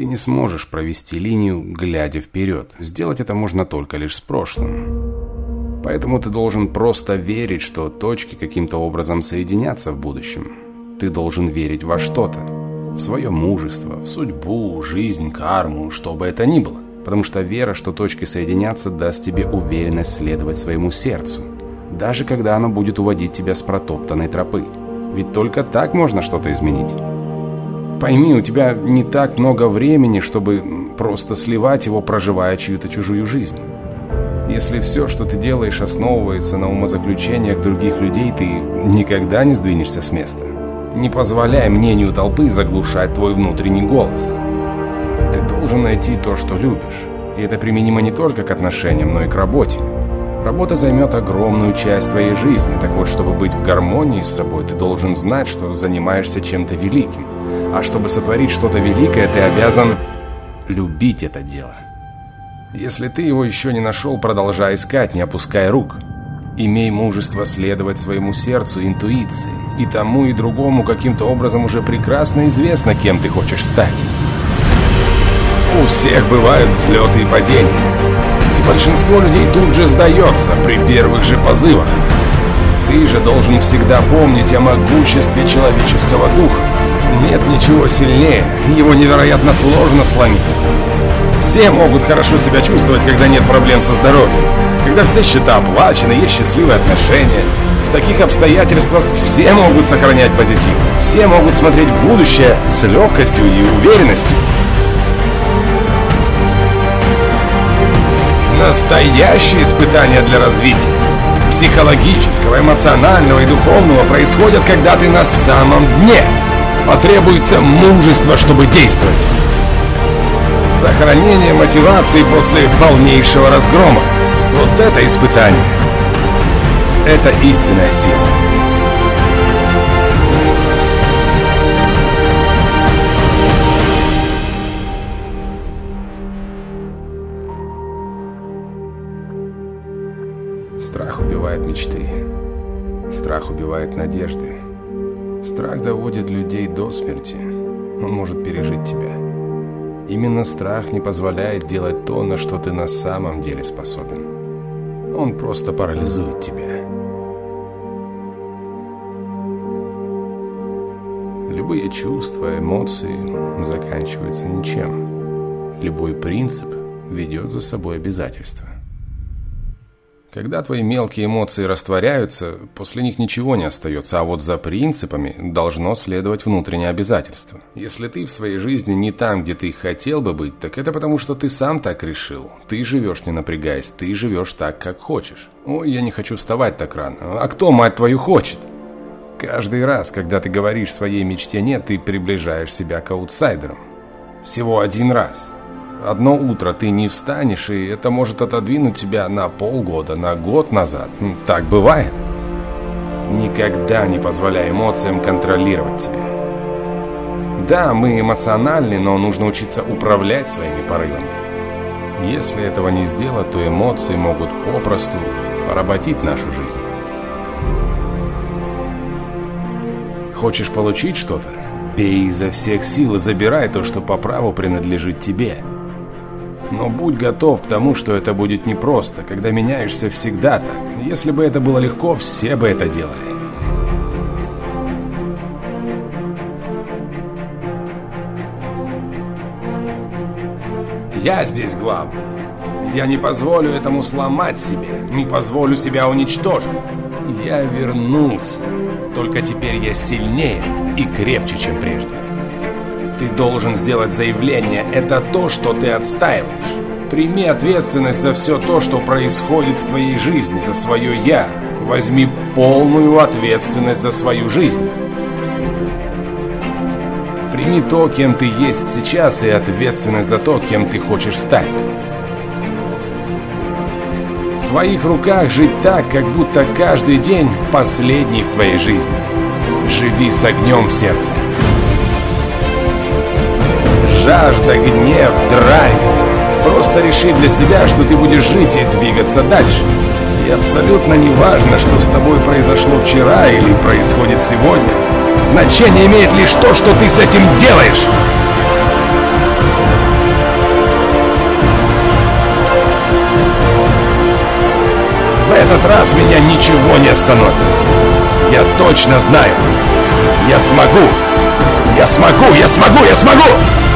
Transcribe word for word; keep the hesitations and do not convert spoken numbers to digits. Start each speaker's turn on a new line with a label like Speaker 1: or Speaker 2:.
Speaker 1: Ты не сможешь провести линию, глядя вперед. Сделать это можно только лишь с прошлым. Поэтому ты должен просто верить, что точки каким-то образом соединятся в будущем. Ты должен верить во что-то. В свое мужество, в судьбу, жизнь, карму, что бы это ни было. Потому что вера, что точки соединятся, даст тебе уверенность следовать своему сердцу. Даже когда оно будет уводить тебя с протоптанной тропы. Ведь только так можно что-то изменить. Пойми, у тебя не так много времени, чтобы просто сливать его, проживая чью-то чужую жизнь. Если все, что ты делаешь, основывается на умозаключениях других людей, ты никогда не сдвинешься с места. Не позволяй мнению толпы заглушать твой внутренний голос. Ты должен найти то, что любишь. И это применимо не только к отношениям, но и к работе. Работа займет огромную часть твоей жизни. Так вот, чтобы быть в гармонии с собой, ты должен знать, что занимаешься чем-то великим. А чтобы сотворить что-то великое, ты обязан любить это дело. Если ты его еще не нашел, продолжай искать, не опуская рук. Имей мужество следовать своему сердцу, интуиции. И тому, и другому каким-то образом уже прекрасно известно, кем ты хочешь стать. У всех бывают взлеты и падения. И большинство людей тут же сдается при первых же позывах. Ты же должен всегда помнить о могуществе человеческого духа. Нет ничего сильнее, его невероятно сложно сломить. Все могут хорошо себя чувствовать, когда нет проблем со здоровьем. Когда все счета оплачены, есть счастливые отношения. В таких обстоятельствах все могут сохранять позитив. Все могут смотреть в будущее с легкостью и уверенностью. Настоящие испытания для развития психологического, эмоционального и духовного происходят, когда ты на самом дне. Потребуется мужество, чтобы действовать. Сохранение мотивации после полнейшего разгрома. Вот это испытание. Это истинная сила. Страх убивает мечты. Страх убивает надежды. Страх доводит людей до смерти. Он может пережить тебя. Именно страх не позволяет делать то, на что ты на самом деле способен. Он просто парализует тебя. Любые чувства, эмоции заканчиваются ничем. Любой принцип ведет за собой обязательства. Когда твои мелкие эмоции растворяются, после них ничего не остается, а вот за принципами должно следовать внутреннее обязательство. Если ты в своей жизни не там, где ты хотел бы быть, так это потому, что ты сам так решил. Ты живешь не напрягаясь, ты живешь так, как хочешь. Ой, я не хочу вставать так рано. А кто, мать твою, хочет? Каждый раз, когда ты говоришь своей мечте «нет», ты приближаешь себя к аутсайдерам. Всего один раз. Одно утро ты не встанешь, и это может отодвинуть тебя на полгода, на год назад. Так бывает. Никогда не позволяй эмоциям контролировать тебя. Да, мы эмоциональны, но нужно учиться управлять своими порывами. Если этого не сделать, то эмоции могут попросту поработить нашу жизнь. Хочешь получить что-то? Бей изо всех сил и забирай то, что по праву принадлежит тебе. Но будь готов к тому, что это будет непросто. Когда меняешься, всегда так. Если бы это было легко, все бы это делали. Я здесь главный. Я не позволю этому сломать себя. Не позволю себя уничтожить. Я вернулся. Только теперь я сильнее и крепче, чем прежде. Ты должен сделать заявление. Это то, что ты отстаиваешь. Прими ответственность за все то, что происходит в твоей жизни, за свое «я». Возьми полную ответственность за свою жизнь. Прими то, кем ты есть сейчас, и ответственность за то, кем ты хочешь стать. В твоих руках жить так, как будто каждый день последний в твоей жизни. Живи с огнем в сердце. Жажда, гнев, драйв. Просто реши для себя, что ты будешь жить и двигаться дальше. И абсолютно не важно, что с тобой произошло вчера или происходит сегодня. Значение имеет лишь то, что ты с этим делаешь. этот раз меня ничего не остановит. Я точно знаю. Я смогу! Я смогу! Я смогу! Я смогу!